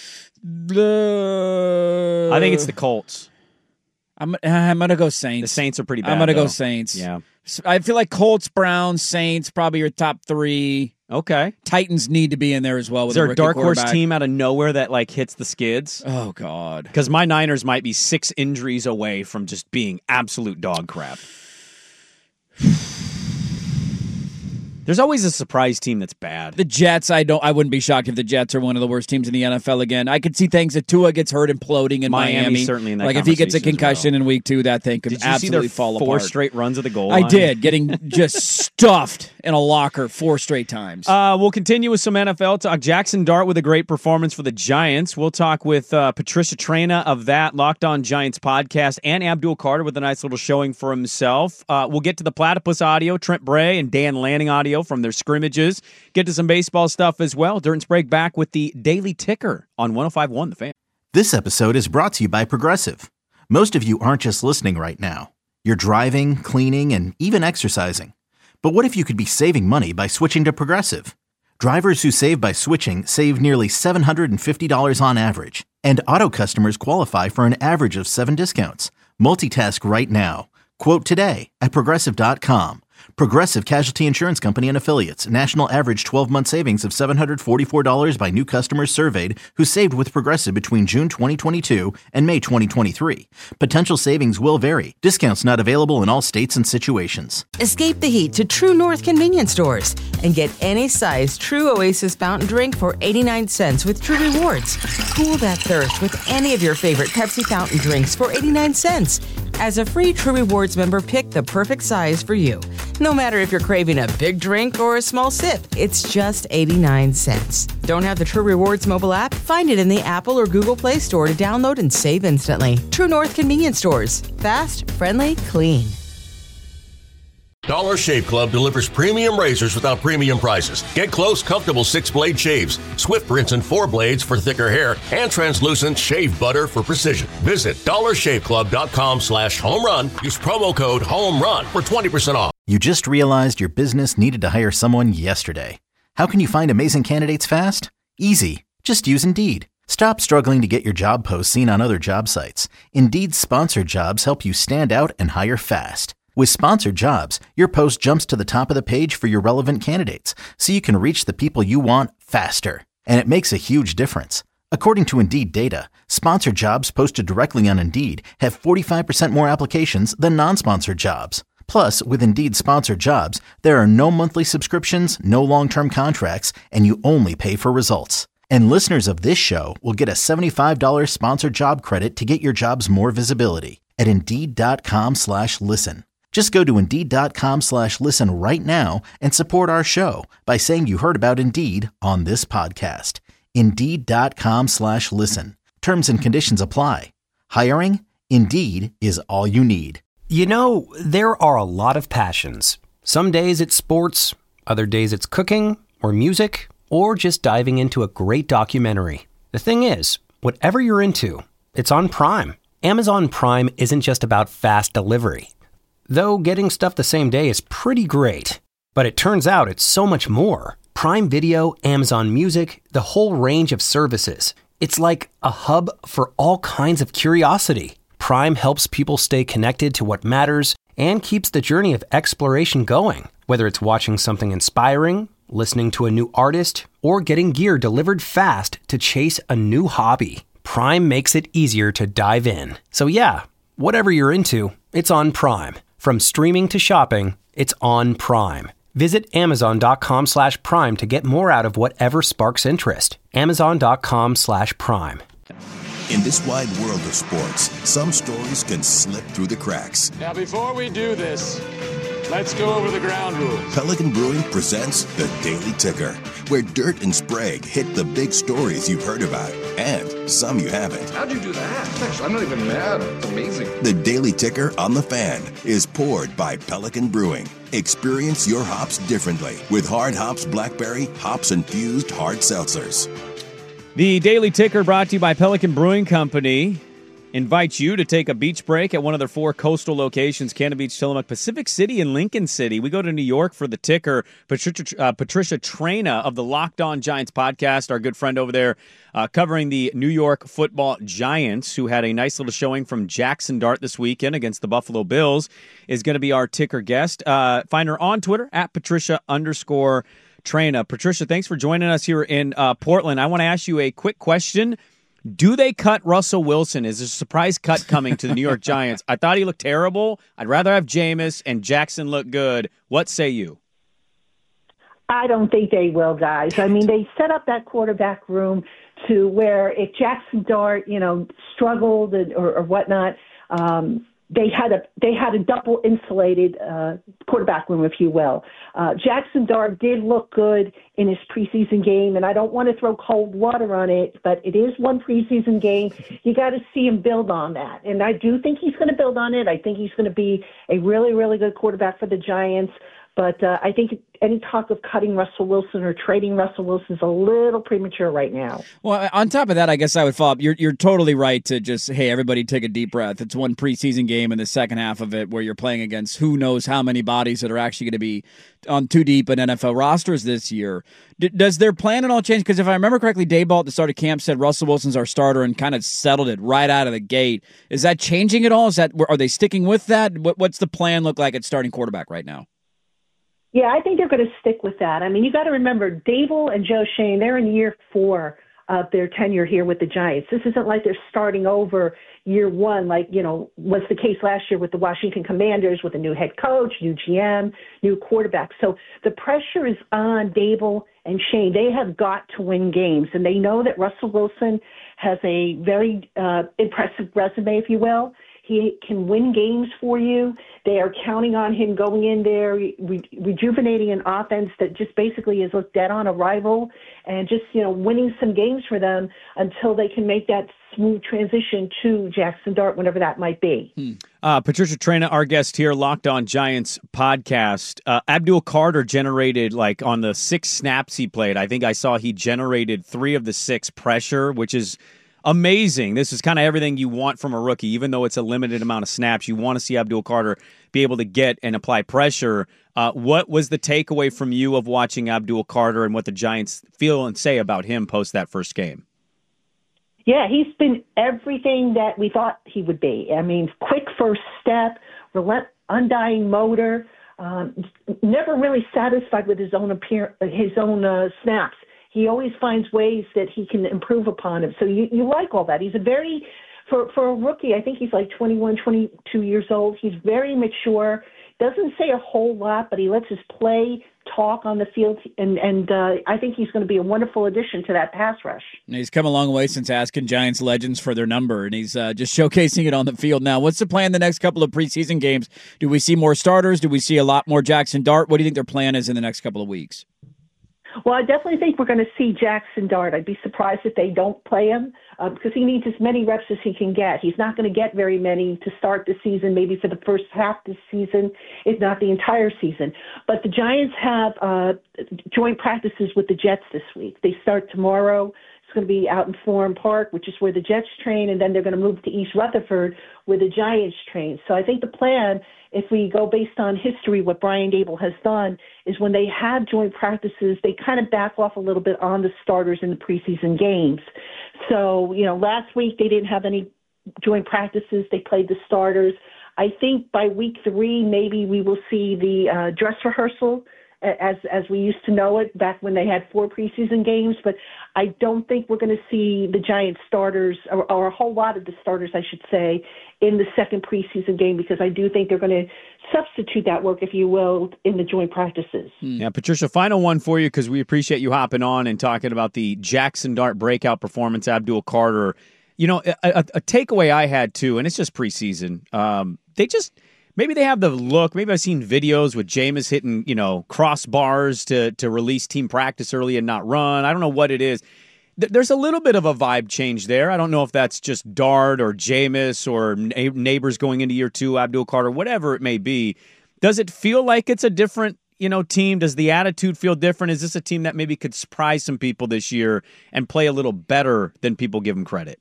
I think it's the Colts. I'm going to go Saints. The Saints are pretty bad. I'm going to go Saints. Yeah. I feel like Colts, Browns, Saints, probably your top 3. Okay. Titans need to be in there as well. Is there a dark horse team out of nowhere that hits the skids? Oh, God. Because my Niners might be 6 injuries away from just being absolute dog crap. There's always a surprise team that's bad. The Jets, I wouldn't be shocked if the Jets are one of the worst teams in the NFL again. I could see things that Tua gets hurt imploding in Miami. Certainly in that like if he gets a concussion in week 2, that thing could absolutely fall apart. 4 straight runs of the goal line? I did, getting just stuffed in a locker 4 straight times. We'll continue with some NFL talk. Jackson Dart with a great performance for the Giants. We'll talk with Patricia Traina of that Locked On Giants podcast, and Abdul Carter with a nice little showing for himself. We'll get to the Platypus audio, Trent Bray and Dan Lanning audio from their scrimmages. Get to some baseball stuff as well. Dirt and Sprague back with the Daily Ticker on 105.1 The Fan. This episode is brought to you by Progressive. Most of you aren't just listening right now. You're driving, cleaning, and even exercising. But what if you could be saving money by switching to Progressive? Drivers who save by switching save nearly $750 on average. And auto customers qualify for an average of 7 discounts. Multitask right now. Quote today at Progressive.com. Progressive Casualty Insurance Company and Affiliates. National average 12-month savings of $744 by new customers surveyed who saved with Progressive between June 2022 and May 2023. Potential savings will vary. Discounts not available in all states and situations. Escape the heat to True North convenience stores and get any size True Oasis fountain drink for 89 cents with True Rewards. Cool that thirst with any of your favorite Pepsi fountain drinks for 89 cents. As a free True Rewards member, pick the perfect size for you. No matter if you're craving a big drink or a small sip, it's just 89 cents. Don't have the True Rewards mobile app? Find it in the Apple or Google Play Store to download and save instantly. True North convenience stores. Fast, friendly, clean. Dollar Shave Club delivers premium razors without premium prices. Get close, comfortable 6-blade shaves, Swift rinse and 4 blades for thicker hair, and translucent shave butter for precision. Visit dollarshaveclub.com/home run. Use promo code HOMERUN for 20% off. You just realized your business needed to hire someone yesterday. How can you find amazing candidates fast? Easy. Just use Indeed. Stop struggling to get your job posts seen on other job sites. Indeed's sponsored jobs help you stand out and hire fast. With sponsored jobs, your post jumps to the top of the page for your relevant candidates, so you can reach the people you want faster. And it makes a huge difference. According to Indeed data, sponsored jobs posted directly on Indeed have 45% more applications than non-sponsored jobs. Plus, with Indeed sponsored jobs, there are no monthly subscriptions, no long-term contracts, and you only pay for results. And listeners of this show will get a $75 sponsored job credit to get your jobs more visibility at Indeed.com/listen. Just go to Indeed.com/listen right now and support our show by saying you heard about Indeed on this podcast. Indeed.com/listen. Terms and conditions apply. Hiring? Indeed is all you need. You know, there are a lot of passions. Some days it's sports, other days it's cooking or music, or just diving into a great documentary. The thing is, whatever you're into, it's on Prime. Amazon Prime isn't just about fast delivery. Though getting stuff the same day is pretty great. But it turns out it's so much more. Prime Video, Amazon Music, the whole range of services. It's like a hub for all kinds of curiosity. Prime helps people stay connected to what matters and keeps the journey of exploration going. Whether it's watching something inspiring, listening to a new artist, or getting gear delivered fast to chase a new hobby, Prime makes it easier to dive in. So yeah, whatever you're into, it's on Prime. From streaming to shopping, it's on Prime. Visit Amazon.com/Prime to get more out of whatever sparks interest. Amazon.com/Prime. In this wide world of sports, some stories can slip through the cracks. Now, before we do this, let's go over the ground rules. Pelican Brewing presents The Daily Ticker, where Dirt and Sprague hit the big stories you've heard about, and some you haven't. How'd you do that? Actually, I'm not even mad. It's amazing. The Daily Ticker on the Fan is poured by Pelican Brewing. Experience your hops differently with Hard Hops Blackberry, hops-infused hard seltzers. The Daily Ticker, brought to you by Pelican Brewing Company, invites you to take a beach break at one of their 4 coastal locations: Cannon Beach, Tillamook, Pacific City, and Lincoln City. We go to New York for the Ticker. Patricia Traina of the Locked On Giants podcast, our good friend over there, covering the New York Football Giants, who had a nice little showing from Jackson Dart this weekend against the Buffalo Bills, is going to be our Ticker guest. Find her on Twitter at Patricia_Traina. Patricia, thanks for joining us here in Portland. I want to ask you a quick question. Do they cut Russell Wilson? Is there a surprise cut coming to the New York Giants? I thought he looked terrible. I'd rather have Jameis and Jackson look good. What say you? I don't think they will, guys. I mean, they set up that quarterback room to where if Jackson Dart, struggled or whatnot, they had a double insulated quarterback room, if you will. Jackson Dart did look good in his preseason game, and I don't want to throw cold water on it, but it is one preseason game. You got to see him build on that, and I do think he's going to build on it. I think he's going to be a really, really good quarterback for the Giants. But I think any talk of cutting Russell Wilson or trading Russell Wilson is a little premature right now. Well, on top of that, I guess I would follow up. You're totally right to just, hey, everybody take a deep breath. It's one preseason game in the second half of it where you're playing against who knows how many bodies that are actually going to be on too deep in NFL rosters this year. Does their plan at all change? Because if I remember correctly, Daboll at the start of camp said Russell Wilson's our starter and kind of settled it right out of the gate. Is that changing at all? Are they sticking with that? What's the plan look like at starting quarterback right now? Yeah, I think they're going to stick with that. I mean, you got to remember, Daboll and Joe Schoen, they're in year 4 of their tenure here with the Giants. This isn't like they're starting over year 1, like, was the case last year with the Washington Commanders with a new head coach, new GM, new quarterback. So the pressure is on Daboll and Schoen. They have got to win games, and they know that Russell Wilson has a very impressive resume, if you will. He can win games for you. They are counting on him going in there, rejuvenating an offense that just basically is looked dead on arrival and just, winning some games for them until they can make that smooth transition to Jackson Dart, whenever that might be. Patricia Traina, our guest here, Locked On Giants podcast. Abdul Carter generated, on the 6 snaps he played, I think I saw he generated 3 of the 6 pressure, which is amazing. This is kind of everything you want from a rookie. Even though it's a limited amount of snaps, you want to see Abdul Carter be able to get and apply pressure. What was the takeaway from you of watching Abdul Carter and what the Giants feel and say about him post that first game? Yeah, he's been everything that we thought he would be. I mean, quick first step, undying motor, never really satisfied with his own snaps. He always finds ways that he can improve upon it. So you like all that. He's a very, for a rookie, I think he's 21, 22 years old. He's very mature, doesn't say a whole lot, but he lets his play talk on the field, and I think he's going to be a wonderful addition to that pass rush. And he's come a long way since asking Giants legends for their number, and he's just showcasing it on the field now. What's the plan the next couple of preseason games? Do we see more starters? Do we see a lot more Jackson Dart? What do you think their plan is in the next couple of weeks? Well, I definitely think we're going to see Jackson Dart. I'd be surprised if they don't play him because he needs as many reps as he can get. He's not going to get very many to start the season, maybe for the first half this season, if not the entire season. But the Giants have joint practices with the Jets this week. They start tomorrow. It's going to be out in Florham Park, which is where the Jets train, and then they're going to move to East Rutherford where the Giants train. So I think the plan, if we go based on history, what Brian Daboll has done, is when they have joint practices, they kind of back off a little bit on the starters in the preseason games. So, last week they didn't have any joint practices. They played the starters. I think by week 3, maybe we will see the dress rehearsal as we used to know it back when they had 4 preseason games. But I don't think we're going to see the Giants starters, or a whole lot of the starters, I should say, in the second preseason game, because I do think they're going to substitute that work, if you will, in the joint practices. Yeah, Patricia, final one for you, because we appreciate you hopping on and talking about the Jackson Dart breakout performance, Abdul Carter. A takeaway I had, too, and it's just preseason, maybe they have the look. Maybe I've seen videos with Jameis hitting, crossbars to release team practice early and not run. I don't know what it is. There's a little bit of a vibe change there. I don't know if that's just Dart or Jameis or neighbors going into year 2, Abdul Carter, whatever it may be. Does it feel like it's a different, team? Does the attitude feel different? Is this a team that maybe could surprise some people this year and play a little better than people give them credit?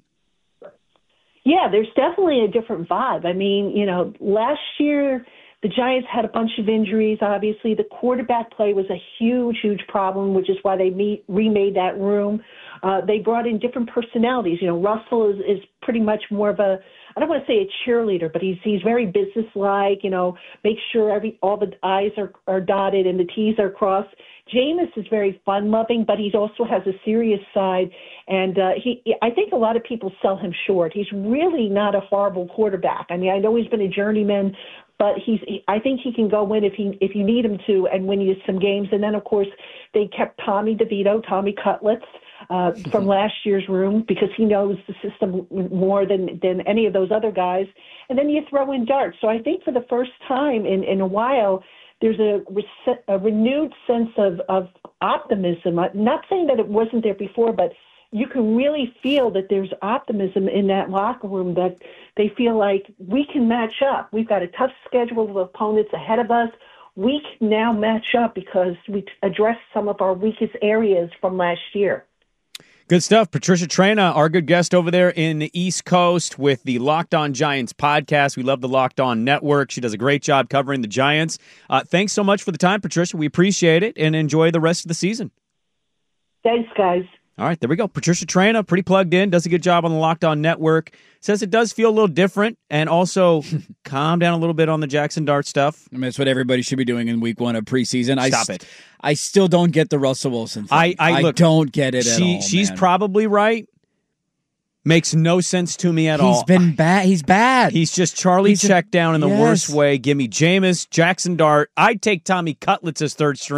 Yeah, there's definitely a different vibe. I mean, last year the Giants had a bunch of injuries. Obviously, the quarterback play was a huge, huge problem, which is why they remade that room. They brought in different personalities. Russell is pretty much more of a, I don't want to say a cheerleader, but he's very businesslike. Make sure all the I's are dotted and the T's are crossed. Jameis is very fun-loving, but he also has a serious side, and I think a lot of people sell him short. He's really not a horrible quarterback. I mean, I know he's been a journeyman, but I think he can go in if you need him to and win you some games. And then, of course, they kept Tommy Cutlets from last year's room because he knows the system more than any of those other guys. And then you throw in Dart. So I think for the first time in a while, there's a renewed sense of optimism. I'm not saying that it wasn't there before, but you can really feel that there's optimism in that locker room, that they feel like we can match up. We've got a tough schedule of opponents ahead of us. We can now match up because we addressed some of our weakest areas from last year. Good stuff. Patricia Traina, our good guest over there in the East Coast with the Locked On Giants podcast. We love the Locked On Network. She does a great job covering the Giants. Thanks so much for the time, Patricia. We appreciate it, and enjoy the rest of the season. Thanks, guys. All right, there we go. Patricia Traina, pretty plugged in, does a good job on the Locked On Network. Says it does feel a little different, and also calm down a little bit on the Jackson Dart stuff. I mean, that's what everybody should be doing in week 1 of preseason. Stop it. I still don't get the Russell Wilson thing. I don't get it at all, She's man. probably right. Makes no sense to me at all. He's been bad. He's bad. He's just Charlie check down in the worst way. Give me Jameis, Jackson Dart. I'd take Tommy Cutlets as third string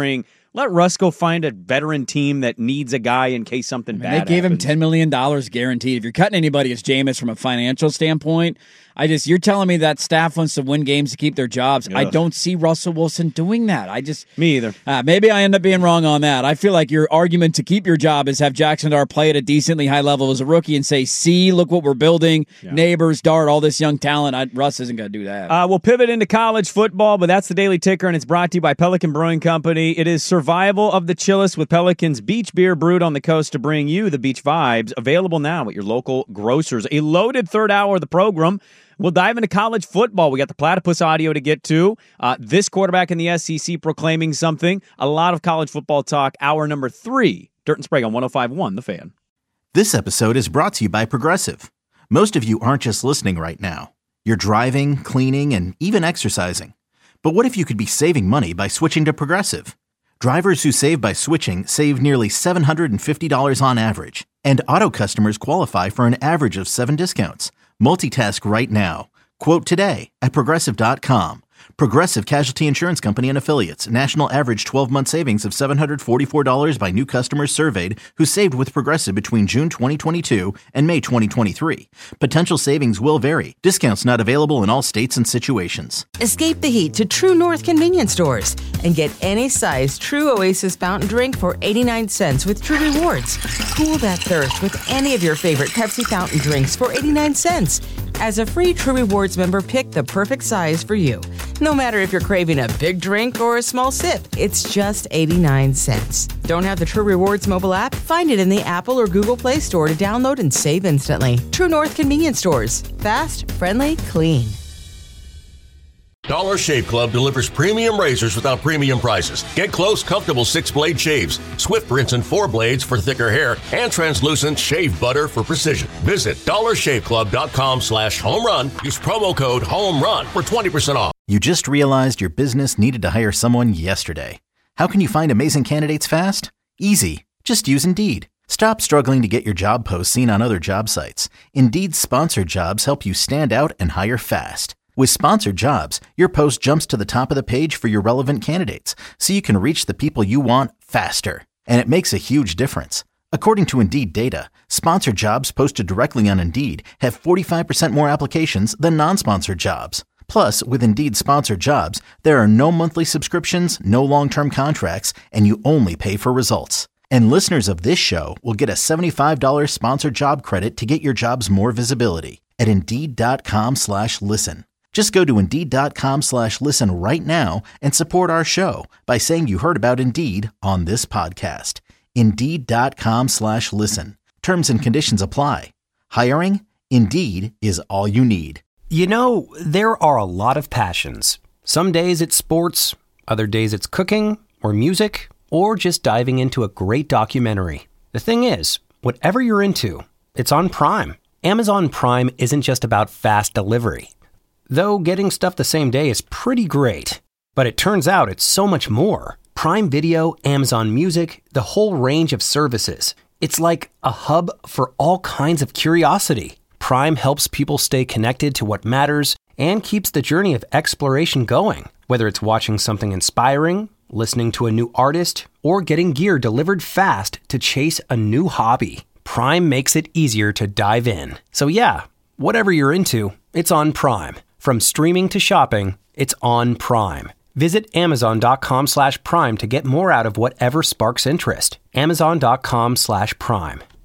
Let Russ go find a veteran team that needs a guy in case something bad They gave happens. him $10 million guaranteed. If you're cutting anybody, it's Jameis from a financial standpoint. You're telling me that staff wants to win games to keep their jobs. Ugh. I don't see Russell Wilson doing that. Me either. Maybe I end up being wrong on that. I feel like your argument to keep your job is have Jackson Dart play at a decently high level as a rookie and say, see, look what we're building. Yeah. Neighbors, Dart, all this young talent. Russ isn't going to do that. We'll pivot into college football, but that's the Daily Ticker, and it's brought to you by Pelican Brewing Company. It is survival of the chillest with Pelican's beach beer brewed on the coast to bring you the beach vibes. Available now at your local grocers. A loaded third hour of the program. We'll dive into college football. We got the Platypus audio to get to. This quarterback in the SEC proclaiming something. A lot of college football talk. Hour number 3. Dirt and Sprague on 105.1 The Fan. This episode is brought to you by Progressive. Most of you aren't just listening right now. You're driving, cleaning, and even exercising. But what if you could be saving money by switching to Progressive? Drivers who save by switching save nearly $750 on average. And auto customers qualify for an average of 7 discounts. Multitask right now. Quote today at Progressive.com. Progressive Casualty Insurance Company and Affiliates. National average 12-month savings of $744 by new customers surveyed who saved with Progressive between June 2022 and May 2023. Potential savings will vary. Discounts not available in all states and situations. Escape the heat to True North convenience stores and get any size True Oasis fountain drink for 89 cents with True Rewards. Cool that thirst with any of your favorite Pepsi fountain drinks for 89 cents. As a free True Rewards member, pick the perfect size for you. No matter if you're craving a big drink or a small sip, it's just 89 cents. Don't have the True Rewards mobile app? Find it in the Apple or Google Play Store to download and save instantly. True North convenience stores. Fast, friendly, clean. Dollar Shave Club delivers premium razors without premium prices. Get close, comfortable 6-blade shaves, swift rinse and 4 blades for thicker hair, and translucent shave butter for precision. Visit dollarshaveclub.com/homerun. Use promo code HOMERUN for 20% off. You just realized your business needed to hire someone yesterday. How can you find amazing candidates fast? Easy. Just use Indeed. Stop struggling to get your job posts seen on other job sites. Indeed's sponsored jobs help you stand out and hire fast. With sponsored jobs, your post jumps to the top of the page for your relevant candidates, so you can reach the people you want faster. And it makes a huge difference. According to Indeed data, sponsored jobs posted directly on Indeed have 45% more applications than non-sponsored jobs. Plus, with Indeed sponsored jobs, there are no monthly subscriptions, no long-term contracts, and you only pay for results. And listeners of this show will get a $75 sponsored job credit to get your jobs more visibility at Indeed.com/listen. Just go to Indeed.com/listen right now and support our show by saying you heard about Indeed on this podcast. Indeed.com/listen. Terms and conditions apply. Hiring? Indeed is all you need. You know, there are a lot of passions. Some days it's sports, other days it's cooking or music, or just diving into a great documentary. The thing is, whatever you're into, it's on Prime. Amazon Prime isn't just about fast delivery. Though getting stuff the same day is pretty great. But it turns out it's so much more. Prime Video, Amazon Music, the whole range of services. It's like a hub for all kinds of curiosity. Prime helps people stay connected to what matters and keeps the journey of exploration going. Whether it's watching something inspiring, listening to a new artist, or getting gear delivered fast to chase a new hobby, Prime makes it easier to dive in. So yeah, whatever you're into, it's on Prime. From streaming to shopping, it's on Prime. Visit Amazon.com/Prime to get more out of whatever sparks interest. Amazon.com/Prime.